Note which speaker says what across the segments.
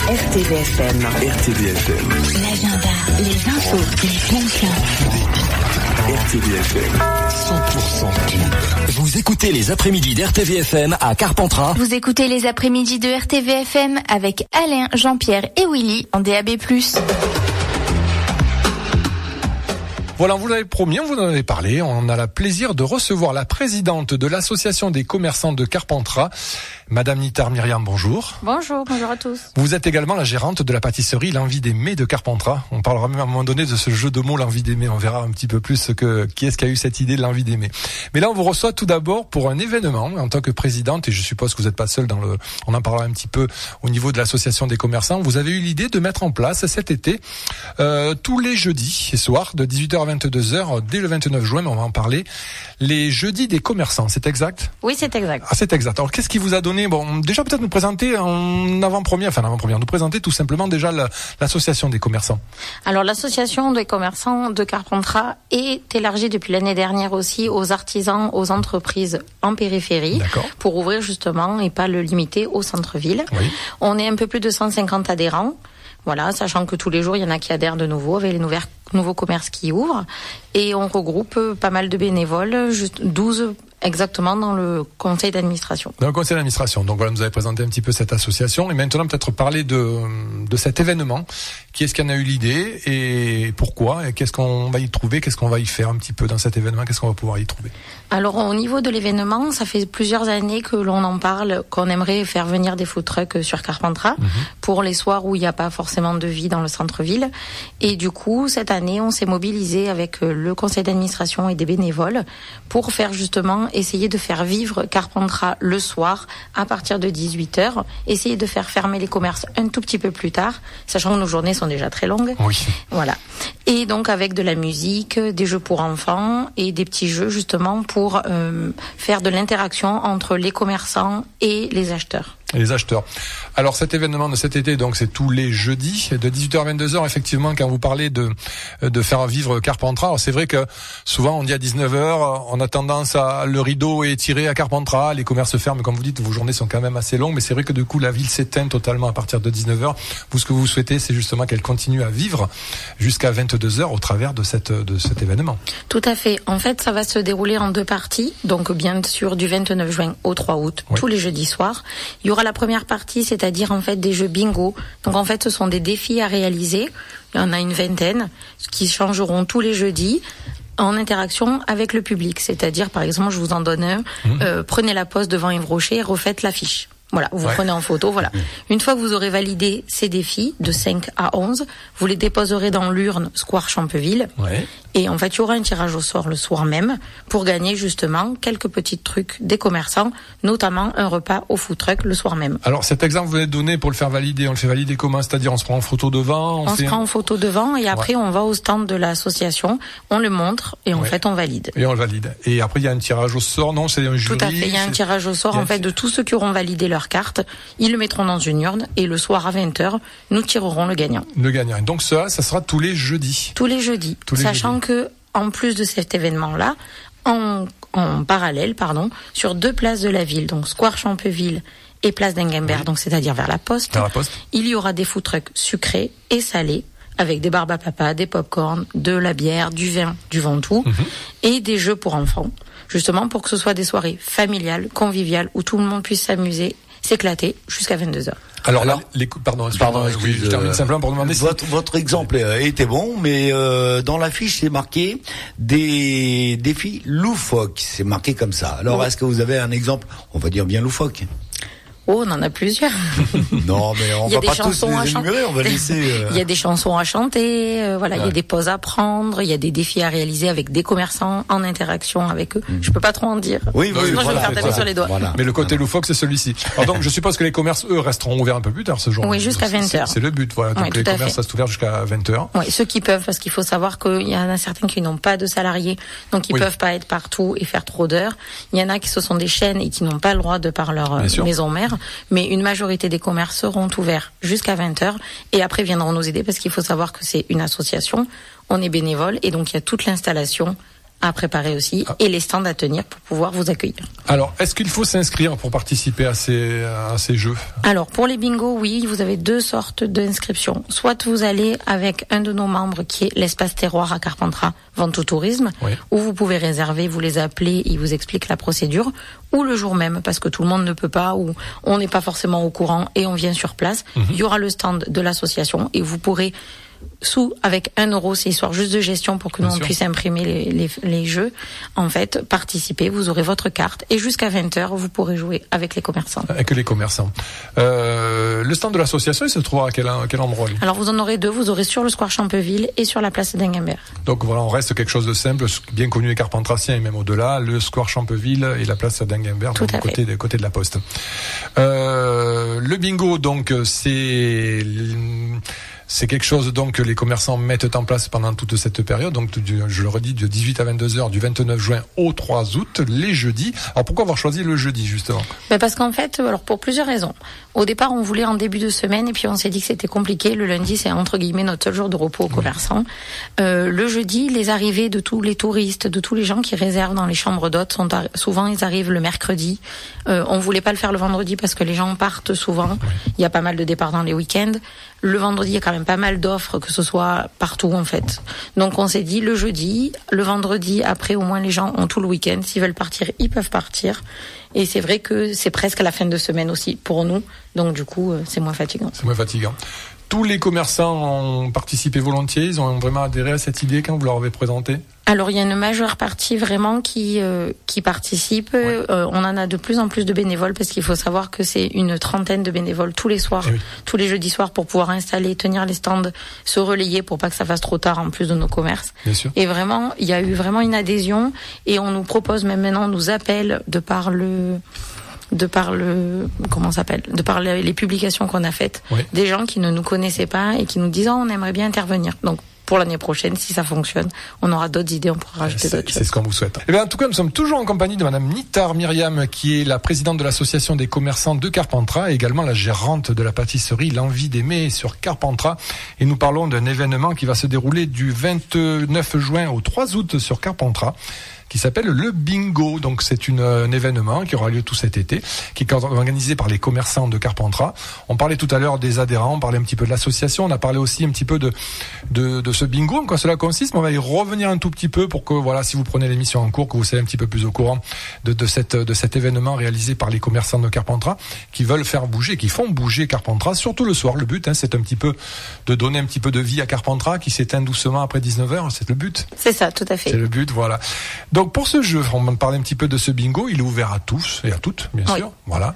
Speaker 1: RTVFM.
Speaker 2: RTVFM.
Speaker 1: L'agenda, les infos, les bons plans.
Speaker 2: RTVFM. 100% pub.
Speaker 3: Vous écoutez les après-midi d'RTVFM à Carpentras.
Speaker 4: Vous écoutez les après-midi de RTVFM avec Alain, Jean-Pierre et Willy en DAB+.
Speaker 5: Voilà, vous l'avez promis, on vous en avait parlé. On a le plaisir de recevoir la présidente de l'association des commerçants de Carpentras, Madame Nitar Myriam, bonjour.
Speaker 6: Bonjour à tous.
Speaker 5: Vous êtes également la gérante de la pâtisserie L'Envie d'aimer de Carpentras. On parlera même à un moment donné de ce jeu de mots L'Envie d'aimer. On verra un petit peu plus qui est-ce qui a eu cette idée de L'Envie d'aimer. Mais là, on vous reçoit tout d'abord pour un événement en tant que présidente, et je suppose que vous n'êtes pas seule on en parlera un petit peu au niveau de l'association des commerçants. Vous avez eu l'idée de mettre en place cet été, tous les jeudis et soirs de 18h à 22h, dès le 29 juin, mais on va en parler, les jeudis des commerçants, c'est exact ?
Speaker 6: Oui, c'est exact.
Speaker 5: Ah, c'est exact. Alors, qu'est-ce qui vous a donné, déjà peut-être nous présenter en avant-première, nous présenter tout simplement déjà l'association des commerçants.
Speaker 6: Alors, l'association des commerçants de Carpentras est élargie depuis l'année dernière aussi aux artisans, aux entreprises en périphérie. D'accord. Pour ouvrir justement et pas le limiter au centre-ville. Oui. On est un peu plus de 150 adhérents. Voilà, sachant que tous les jours, il y en a qui adhèrent de nouveau avec les nouveaux commerces qui ouvrent. Et on regroupe pas mal de bénévoles, juste 12 exactement dans le conseil d'administration. Dans le conseil
Speaker 5: d'administration. Donc voilà, vous avez présenté un petit peu cette association. Et maintenant, peut-être parler de cet événement. Qui est-ce qui en a eu l'idée et pourquoi? Et qu'est-ce qu'on va y trouver? Qu'est-ce qu'on va y faire un petit peu dans cet événement? Qu'est-ce qu'on va pouvoir y trouver?
Speaker 6: Alors, au niveau de l'événement, ça fait plusieurs années que l'on en parle, qu'on aimerait faire venir des food trucks sur Carpentras pour les soirs où il n'y a pas forcément de vie dans le centre-ville. Et du coup, cette année, on s'est mobilisé avec le conseil d'administration et des bénévoles pour faire justement essayer de faire vivre Carpentras le soir à partir de 18h, essayer de faire fermer les commerces un tout petit peu plus tard, sachant que nos journées sont déjà très longues.
Speaker 5: Oui.
Speaker 6: Voilà. Et donc avec de la musique, des jeux pour enfants et des petits jeux justement pour faire de l'interaction entre les commerçants et les acheteurs.
Speaker 5: Les acheteurs. Alors cet événement de cet été, donc c'est tous les jeudis de 18h à 22h. Effectivement, quand vous parlez de faire vivre Carpentras, alors c'est vrai que souvent on dit à 19h, on a tendance à le rideau est tiré à Carpentras, les commerces ferment, comme vous dites, vos journées sont quand même assez longues, mais c'est vrai que du coup la ville s'éteint totalement à partir de 19h. Vous, ce que vous souhaitez, c'est justement qu'elle continue à vivre jusqu'à 22h au travers de cet événement.
Speaker 6: Tout à fait. En fait, ça va se dérouler en deux parties. Donc bien sûr du 29 juin au 3 août, tous les jeudis soirs. Il y aura la première partie, c'est-à-dire en fait des jeux bingo. Donc en fait, ce sont des défis à réaliser. Il y en a une vingtaine qui changeront tous les jeudis en interaction avec le public. C'est-à-dire, par exemple, je vous en donne un. Prenez la pose devant Yves Rocher et refaites l'affiche. Voilà, vous prenez en photo, voilà. Une fois que vous aurez validé ces défis de 5 à 11, vous les déposerez dans l'urne Square Champeville. Ouais. Et en fait, il y aura un tirage au sort le soir même pour gagner justement quelques petits trucs des commerçants, notamment un repas au food truck le soir même.
Speaker 5: Alors cet exemple que vous avez donné pour le faire valider, on le fait valider comment? C'est-à-dire on se prend en photo devant?
Speaker 6: On se prend en photo devant et après on va au stand de l'association, on le montre et en fait on valide.
Speaker 5: Et on le valide. Et après il y a un tirage au sort, non? C'est un jury?
Speaker 6: Tout à fait, il y a un tirage au sort en fait de tous ceux qui auront validé leur carte. Ils le mettront dans une urne et le soir à 20h, nous tirerons le gagnant.
Speaker 5: Le gagnant. Donc ça sera tous les jeudis.
Speaker 6: Tous les jeudis. Sachant que en plus de cet événement-là, en parallèle, sur deux places de la ville, donc Square Champeville et Place d'Engenberg, donc c'est-à-dire vers la Poste, il y aura des food trucks sucrés et salés, avec des barbes à papa, des pop-corn, de la bière, du vin, du Ventoux, et des jeux pour enfants, justement pour que ce soit des soirées familiales, conviviales, où tout le monde puisse s'amuser, s'éclater jusqu'à 22h.
Speaker 5: Alors là, je termine simplement pour demander
Speaker 7: votre exemple était bon, mais dans la fiche c'est marqué des défis loufoques, c'est marqué comme ça. Alors est-ce que vous avez un exemple, on va dire bien loufoque?
Speaker 6: Oh, on en a plusieurs.
Speaker 7: Non, mais on va pas tous les énumérer, on va laisser...
Speaker 6: Il y a des chansons à chanter, il y a des pauses à prendre, il y a des défis à réaliser avec des commerçants en interaction avec eux. Je peux pas trop en dire.
Speaker 7: Oui,
Speaker 6: sinon je vais me faire taper sur les doigts.
Speaker 5: Voilà. Mais le côté loufoque, c'est celui-ci. Alors donc, je suppose que les commerces, eux, resteront ouverts un peu plus tard ce jour.
Speaker 6: Oui, jusqu'à 20h.
Speaker 5: C'est le but, voilà. Donc les commerces restent ouverts jusqu'à 20h.
Speaker 6: Oui, ceux qui peuvent, parce qu'il faut savoir qu'il y en a certains qui n'ont pas de salariés, donc ils peuvent pas être partout et faire trop d'heures. Il y en a qui ce sont des chaînes et qui n'ont pas le droit de par leur maison mère. Mais une majorité des commerces seront ouverts jusqu'à 20h et après viendront nous aider parce qu'il faut savoir que c'est une association, on est bénévole et donc il y a toute l'installation à préparer aussi et les stands à tenir pour pouvoir vous accueillir.
Speaker 5: Alors, est-ce qu'il faut s'inscrire pour participer à ces jeux?
Speaker 6: Alors, pour les bingos, oui, vous avez 2 sortes d'inscriptions. Soit vous allez avec un de nos membres qui est l'espace terroir à Carpentras, Vente au tourisme, où vous pouvez réserver, vous les appelez, ils vous expliquent la procédure, ou le jour même, parce que tout le monde ne peut pas, ou on n'est pas forcément au courant et on vient sur place. Il y aura le stand de l'association et vous pourrez avec 1 €, c'est histoire juste de gestion pour que nous on puisse imprimer les jeux. En fait, participer, vous aurez votre carte et jusqu'à 20h, vous pourrez jouer avec les commerçants.
Speaker 5: Avec les commerçants. Le stand de l'association, il se trouve à quel endroit lui?
Speaker 6: Alors vous en aurez 2, vous aurez sur le square Champeville et sur la place d'Enguembert.
Speaker 5: Donc voilà, on reste quelque chose de simple, bien connu des Carpentraciens et même au-delà, le square Champeville et la place d'Enguembert, donc côté de la Poste. Le bingo, donc c'est quelque chose donc que les commerçants mettent en place pendant toute cette période, donc je le redis, de 18 à 22h du 29 juin au 3 août, les jeudis. Alors pourquoi avoir choisi le jeudi justement?
Speaker 6: Parce qu'en fait, alors pour plusieurs raisons. Au départ, on voulait en début de semaine et puis on s'est dit que c'était compliqué. Le lundi, c'est entre guillemets notre seul jour de repos aux commerçants. Le jeudi, les arrivées de tous les touristes, de tous les gens qui réservent dans les chambres d'hôtes souvent ils arrivent le mercredi. On voulait pas le faire le vendredi parce que les gens partent souvent. Il y a pas mal de départs dans les week-ends. Le vendredi, il y a quand même pas mal d'offres, que ce soit partout en fait. Donc on s'est dit le jeudi, le vendredi, après au moins les gens ont tout le week-end. S'ils veulent partir, ils peuvent partir. Et c'est vrai que c'est presque la fin de semaine aussi pour nous. Donc du coup, c'est moins fatigant.
Speaker 5: C'est moins fatigant. Tous les commerçants ont participé volontiers, ils ont vraiment adhéré à cette idée quand vous leur avez présenté?
Speaker 6: Alors il y a une majeure partie vraiment qui participe. On en a de plus en plus de bénévoles parce qu'il faut savoir que c'est une 30aine de bénévoles tous les soirs, tous les jeudis soirs pour pouvoir installer, tenir les stands, se relayer pour pas que ça fasse trop tard en plus de nos commerces.
Speaker 5: Bien sûr.
Speaker 6: Et vraiment, il y a eu vraiment une adhésion et on nous propose même maintenant, on nous appelle de par les publications qu'on a faites, des gens qui ne nous connaissaient pas et qui nous disent on aimerait bien intervenir. Donc pour l'année prochaine, si ça fonctionne, on aura d'autres idées, on pourra rajouter d'autres choses.
Speaker 5: C'est ce qu'on vous souhaite. En tout cas, nous sommes toujours en compagnie de Madame Nitar Myriam, qui est la présidente de l'association des commerçants de Carpentras et également la gérante de la pâtisserie L'Envie d'aimer sur Carpentras. Et nous parlons d'un événement qui va se dérouler du 29 juin au 3 août sur Carpentras, qui s'appelle le bingo. Donc c'est un événement qui aura lieu tout cet été, qui est organisé par les commerçants de Carpentras. On parlait tout à l'heure des adhérents, on parlait un petit peu de l'association, on a parlé aussi un petit peu de ce bingo, en quoi cela consiste. On va y revenir un tout petit peu pour que, voilà, si vous prenez l'émission en cours, que vous soyez un petit peu plus au courant de cet événement réalisé par les commerçants de Carpentras, qui veulent faire bouger, qui font bouger Carpentras, surtout le soir. Le but, c'est un petit peu de donner un petit peu de vie à Carpentras, qui s'éteint doucement après 19h, c'est le but.
Speaker 6: C'est ça, tout à fait.
Speaker 5: C'est le but, voilà. Donc pour ce jeu, on va parler un petit peu de ce bingo, il est ouvert à tous et à toutes, bien sûr. Voilà.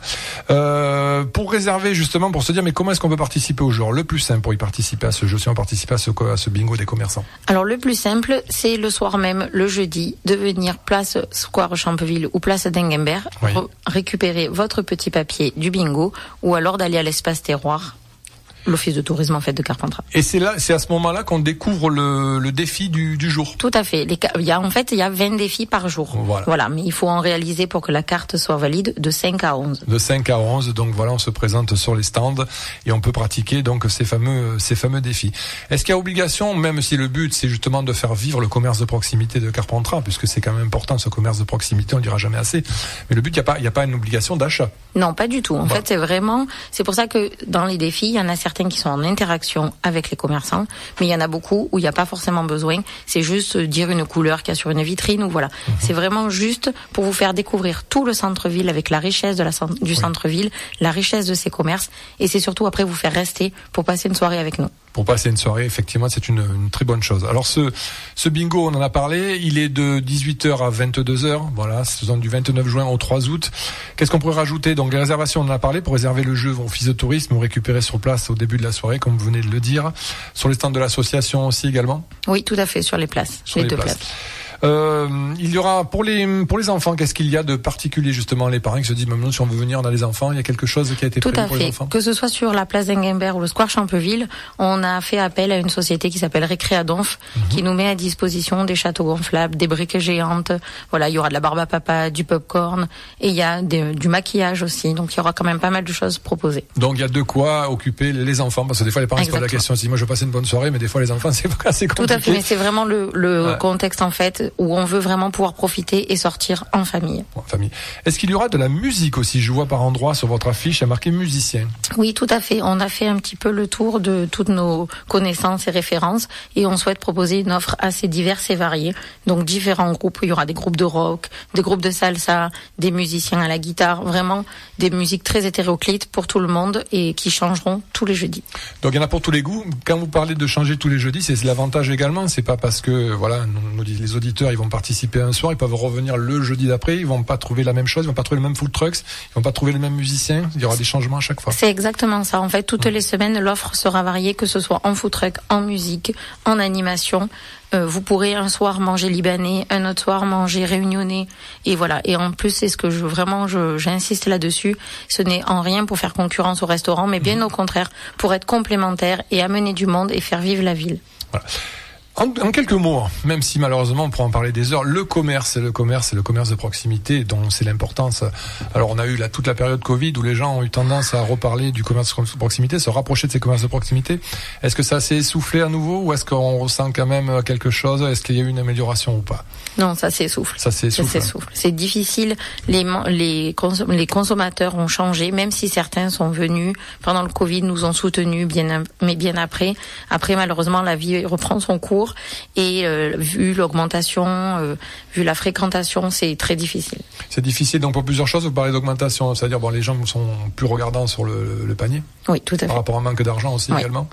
Speaker 5: Pour réserver justement, pour se dire, mais comment est-ce qu'on peut participer au jeu? Le plus simple pour y participer à ce jeu, si on participe à ce bingo des commerçants. Alors
Speaker 6: le plus simple, c'est le soir même, le jeudi, de venir place Square Champeville ou place d'Enguembert, récupérer votre petit papier du bingo, ou alors d'aller à l'espace terroir, l'office de tourisme en fait de Carpentras.
Speaker 5: Et c'est à ce moment-là qu'on découvre le défi du jour.
Speaker 6: Tout à fait. Il y a 20 défis par jour. Voilà. Mais il faut en réaliser pour que la carte soit valide de 5 à 11.
Speaker 5: De 5 à 11. Donc voilà, on se présente sur les stands et on peut pratiquer donc ces fameux défis. Est-ce qu'il y a obligation, même si le but c'est justement de faire vivre le commerce de proximité de Carpentras, puisque c'est quand même important ce commerce de proximité, on le dira jamais assez. Mais le but, il y a pas une obligation d'achat.
Speaker 6: Non, pas du tout. En fait, c'est pour ça que dans les défis, il y en a certains qui sont en interaction avec les commerçants, mais il y en a beaucoup où il n'y a pas forcément besoin. C'est juste dire une couleur qu'il y a sur une vitrine ou voilà. C'est vraiment juste pour vous faire découvrir tout le centre-ville avec la richesse du centre-ville, la richesse de ses commerces, et c'est surtout après vous faire rester pour passer une soirée avec nous.
Speaker 5: Pour passer une soirée, effectivement, c'est une très bonne chose. Alors ce bingo, on en a parlé, il est de 18h à 22h, voilà, c'est du 29 juin au 3 août. Qu'est-ce qu'on pourrait rajouter? Donc les réservations, on en a parlé, pour réserver le jeu, office de tourisme, ou récupérer sur place au début de la soirée, comme vous venez de le dire. Sur les stands de l'association aussi également? Oui,
Speaker 6: tout à fait, sur les places, les deux places.
Speaker 5: Il y aura pour les enfants, qu'est-ce qu'il y a de particulier justement? Les parents qui se disent, même nous, si on veut venir, on a les enfants, il y a quelque chose qui a été prévu pour les enfants?
Speaker 6: Que ce soit sur la place d'Enguembert ou le square Champeville, on a fait appel à une société qui s'appelle Récréadonf, qui nous met à disposition des châteaux gonflables, des briques géantes. Voilà, il y aura de la barbe à papa, du popcorn, et il y a du maquillage aussi. Donc il y aura quand même pas mal de choses proposées.
Speaker 5: Donc il y a de quoi occuper les enfants, parce que des fois les parents se posent la question, si moi je veux passer une bonne soirée, mais des fois les enfants c'est pas assez compliqué.
Speaker 6: Tout à fait, mais c'est vraiment le contexte en fait. où on veut vraiment pouvoir profiter et sortir en famille.
Speaker 5: En famille. Est-ce qu'il y aura de la musique aussi? Je vois par endroit sur votre affiche, il y a marqué musicien.
Speaker 6: Oui, tout à fait. On a fait un petit peu le tour de toutes nos connaissances et références et on souhaite proposer une offre assez diverse et variée. Donc différents groupes, il y aura des groupes de rock, des groupes de salsa, des musiciens à la guitare, vraiment des musiques très hétéroclites pour tout le monde et qui changeront tous les jeudis.
Speaker 5: Donc il y en a pour tous les goûts. Quand vous parlez de changer tous les jeudis, c'est l'avantage également. C'est pas parce que voilà, les auditeurs ils vont participer un soir, ils peuvent revenir le jeudi d'après, ils vont pas trouver la même chose, ils vont pas trouver le même food trucks, ils vont pas trouver les mêmes musiciens. Il y aura des changements à chaque fois.
Speaker 6: C'est exactement ça. En fait, toutes les semaines, l'offre sera variée, que ce soit en food truck, en musique, en animation. Vous pourrez un soir manger libanais, un autre soir manger réunionnais, et voilà. Et en plus, c'est ce que j'insiste là-dessus. Ce n'est en rien pour faire concurrence au restaurant, mais bien au contraire, pour être complémentaire et amener du monde et faire vivre la ville.
Speaker 5: Voilà. En quelques mots, même si malheureusement on pourra en parler des heures, le commerce de proximité dont c'est l'importance. Alors on a eu toute la période Covid où les gens ont eu tendance à reparler du commerce de proximité, se rapprocher de ces commerces de proximité. Est-ce que ça s'est essoufflé à nouveau ou est-ce qu'on ressent quand même quelque chose? Est-ce qu'il y a eu une amélioration ou pas?
Speaker 6: Non, ça s'essouffle.
Speaker 5: Ça s'essouffle.
Speaker 6: C'est difficile. Les consommateurs ont changé, même si certains sont venus pendant le Covid, nous ont soutenus mais bien après. Après, malheureusement, la vie reprend son cours. Et vu l'augmentation, vu la fréquentation, c'est très difficile.
Speaker 5: C'est difficile donc pour plusieurs choses. Vous parlez d'augmentation, c'est-à-dire les gens sont plus regardants sur le panier.
Speaker 6: Oui, tout à fait.
Speaker 5: Par rapport à un manque d'argent aussi également.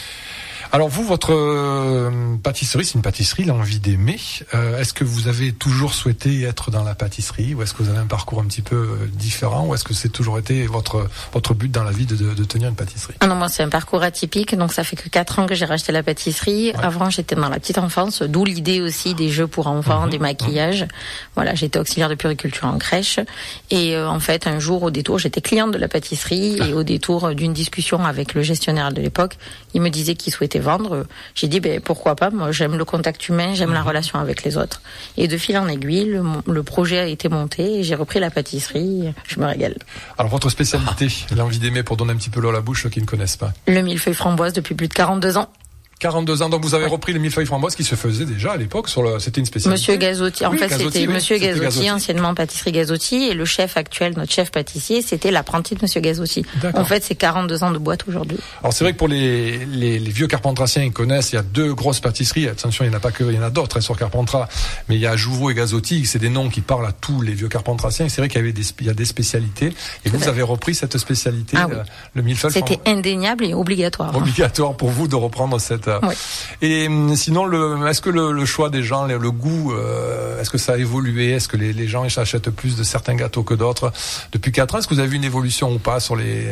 Speaker 5: Alors vous, votre pâtisserie, c'est une pâtisserie, l'envie d'aimer. Est-ce que vous avez toujours souhaité être dans la pâtisserie ou est-ce que vous avez un parcours un petit peu différent ou est-ce que c'est toujours été votre but dans la vie de tenir une pâtisserie?
Speaker 6: Ah non, moi c'est un parcours atypique, donc ça fait que 4 ans que j'ai racheté la pâtisserie. Ouais. Avant j'étais dans la petite enfance, d'où l'idée aussi des jeux pour enfants, des maquillages. Voilà, j'étais auxiliaire de puériculture en crèche et en fait un jour au détour, j'étais cliente de la pâtisserie et au détour d'une discussion avec le gestionnaire de l'époque, il me disait qu'il souhaitait vendre. J'ai dit pourquoi pas, moi j'aime le contact humain, j'aime la relation avec les autres. Et de fil en aiguille, le projet a été monté et j'ai repris la pâtisserie, je me régale.
Speaker 5: Alors votre spécialité, l'envie d'aimer, pour donner un petit peu l'eau à la bouche ceux qui ne connaissent pas.
Speaker 6: Le millefeuille framboise depuis plus de 42 ans.
Speaker 5: 42 ans, donc vous avez repris le millefeuille framboise qui se faisait déjà à l'époque c'était une spécialité.
Speaker 6: Monsieur Gazotti, en fait
Speaker 5: Gazotti,
Speaker 6: c'était Monsieur Gazotti, anciennement pâtisserie Gazotti, et le chef actuel, notre chef pâtissier, c'était l'apprenti de Monsieur Gazotti. En fait c'est 42 ans de boîte aujourd'hui. Alors
Speaker 5: c'est vrai que pour les vieux carpentraciens, ils connaissent, il y a 2 grosses pâtisseries, attention il n'y en a pas que, il y en a d'autres sur Carpentras, mais il y a Jouveau et Gazotti, c'est des noms qui parlent à tous les vieux carpentraciens, et c'est vrai qu'il y a des spécialités, et vous avez repris cette spécialité, le millefeuille framboise.
Speaker 6: C'était indéniable et obligatoire.
Speaker 5: Obligatoire pour vous de reprendre cette...
Speaker 6: Oui.
Speaker 5: Et sinon, est-ce que le choix des gens, le goût, est-ce que ça a évolué? Est-ce que les gens achètent plus de certains gâteaux que d'autres depuis 4 ans? Est-ce que vous avez vu une évolution ou pas sur les...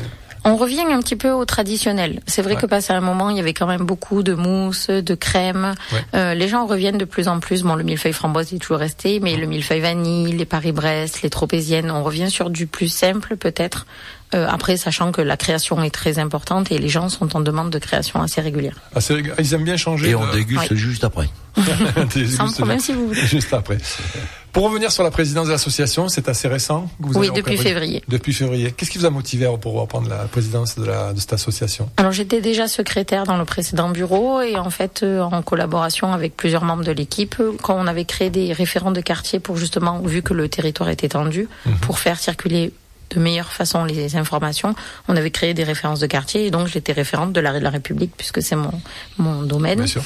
Speaker 6: On revient un petit peu au traditionnel. C'est vrai que passé un moment, il y avait quand même beaucoup de mousse, de crème. Les gens reviennent de plus en plus. Bon, le millefeuille framboise est toujours resté, mais le millefeuille vanille, les Paris-Brest, les tropéziennes, on revient sur du plus simple peut-être. Après, sachant que la création est très importante et les gens sont en demande de création assez régulière.
Speaker 5: Ils aiment bien changer.
Speaker 7: Et on déguste juste après.
Speaker 6: Sans problème si vous voulez.
Speaker 5: Juste après. Pour revenir sur la présidence de l'association, c'est assez récent que vous avez
Speaker 6: depuis février.
Speaker 5: Depuis février. Qu'est-ce qui vous a motivé pour reprendre la présidence de cette association?
Speaker 6: Alors j'étais déjà secrétaire dans le précédent bureau et en fait en collaboration avec plusieurs membres de l'équipe, quand on avait créé des référents de quartier pour justement, vu que le territoire était tendu, pour faire circuler de meilleure façon les informations, on avait créé des références de quartier et donc j'étais référente de l'arrêt de la République puisque c'est mon domaine.
Speaker 5: Bien sûr.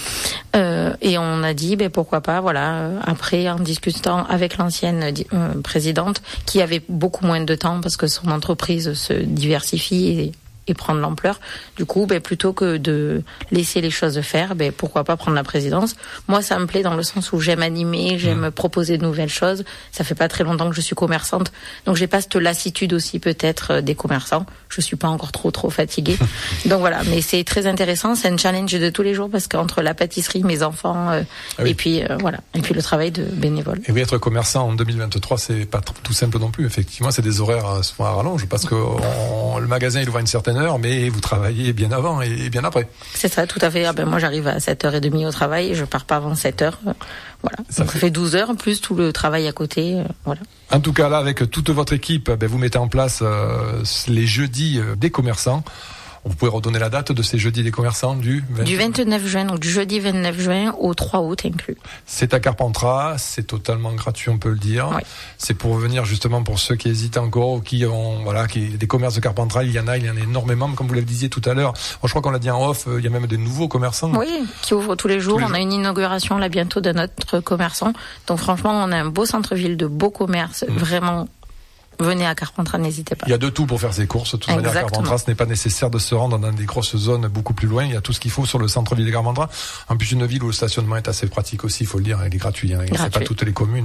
Speaker 6: Et on a dit pourquoi pas, après en discutant avec l'ancienne présidente qui avait beaucoup moins de temps parce que son entreprise se diversifie et prendre l'ampleur. Du coup, plutôt que de laisser les choses faire, pourquoi pas prendre la présidence. Moi, ça me plaît dans le sens où j'aime animer, j'aime proposer de nouvelles choses. Ça fait pas très longtemps que je suis commerçante, donc j'ai pas cette lassitude aussi peut-être des commerçants. Je suis pas encore trop fatiguée. Donc voilà, mais c'est très intéressant, c'est un challenge de tous les jours parce qu'entre la pâtisserie, mes enfants, et puis et puis le travail de bénévole.
Speaker 5: Et oui, être commerçant en 2023, c'est pas tout simple non plus. Effectivement, c'est des horaires souvent à rallonge parce que le magasin il ouvre à une certaine heure, mais vous travaillez bien avant et bien après. C'est
Speaker 6: ça, tout à fait. Moi, j'arrive à 7h30 au travail et je pars pas avant 7h. Voilà. Ça fait 12 heures, plus tout le travail à côté. Voilà.
Speaker 5: En tout cas, là, avec toute votre équipe, vous mettez en place les jeudis des commerçants. Vous pouvez redonner la date de ces jeudis des commerçants du
Speaker 6: 29 juin, donc du jeudi 29 juin au 3 août inclus.
Speaker 5: C'est à Carpentras, c'est totalement gratuit, on peut le dire.
Speaker 6: Oui.
Speaker 5: C'est pour venir justement pour ceux qui hésitent encore ou qui ont, des commerces de Carpentras, il y en a énormément, comme vous le disiez tout à l'heure. Je crois qu'on l'a dit en off, il y a même des nouveaux commerçants.
Speaker 6: Oui, qui ouvrent tous les jours. On a une inauguration là bientôt de notre commerçant. Donc franchement, on a un beau centre-ville de beaux commerces, vraiment. Venez à Carpentras, n'hésitez pas.
Speaker 5: Il y a de tout pour faire ses courses. De toute manière, à Carpentras, ce n'est pas nécessaire de se rendre dans des grosses zones beaucoup plus loin. Il y a tout ce qu'il faut sur le centre-ville de Carpentras. En plus, une ville où le stationnement est assez pratique aussi, il faut le dire. Il est gratuit. C'est pas toutes les communes.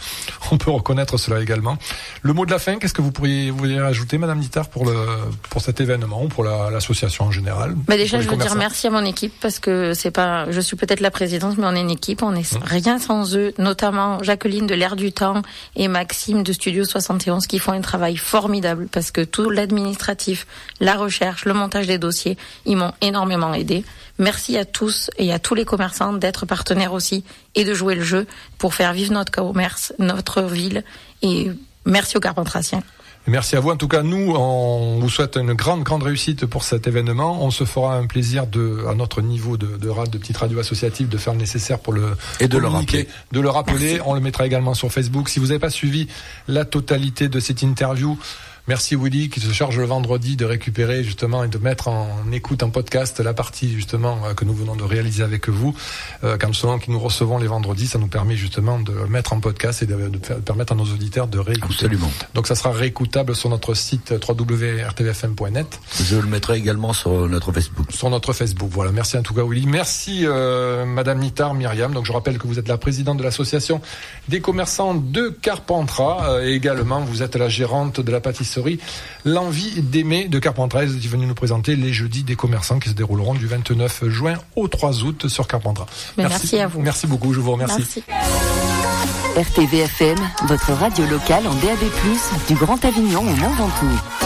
Speaker 5: On peut reconnaître cela également. Le mot de la fin, qu'est-ce que vous pourriez ajouter, Madame Nittard, pour cet événement ou pour l'association en général?
Speaker 6: Déjà, je veux dire merci à mon équipe parce que je suis peut-être la présidente, mais on est une équipe. On est rien sans eux, notamment Jacqueline de l'Air du Temps et Maxime de Studio 71 qui font un travail formidable parce que tout l'administratif, la recherche, le montage des dossiers, ils m'ont énormément aidé. Merci à tous et à tous les commerçants d'être partenaires aussi et de jouer le jeu pour faire vivre notre commerce, notre ville, et merci aux Carpentrassiens.
Speaker 5: Merci à vous. En tout cas, nous, on vous souhaite une grande réussite pour cet événement. On se fera un plaisir à notre niveau de petite radio associative de faire le nécessaire pour le communiquer, de le rappeler.
Speaker 6: Merci.
Speaker 5: On le mettra également sur Facebook. Si vous n'avez pas suivi la totalité de cette interview, merci Willy qui se charge le vendredi de récupérer justement et de mettre en écoute en podcast la partie justement que nous venons de réaliser avec vous. Quand nous recevons les vendredis, ça nous permet justement de mettre en podcast et de permettre à nos auditeurs de réécouter.
Speaker 7: Absolument.
Speaker 5: Donc ça sera réécoutable sur notre site www.rtvfm.net.
Speaker 7: Je le mettrai également sur notre Facebook.
Speaker 5: Sur notre Facebook, voilà. Merci en tout cas Willy. Merci Madame Nittard, Myriam. Donc je rappelle que vous êtes la présidente de l'association des commerçants de Carpentras. Et également vous êtes la gérante de la pâtisserie L'Envie d'aimer de Carpentras, qui est venu nous présenter les jeudis des commerçants qui se dérouleront du 29 juin au 3 août sur Carpentras.
Speaker 6: Merci à vous.
Speaker 5: Merci beaucoup, je vous remercie.
Speaker 1: RTVFM, votre radio locale en DAB+, du Grand Avignon au Mont Ventoux.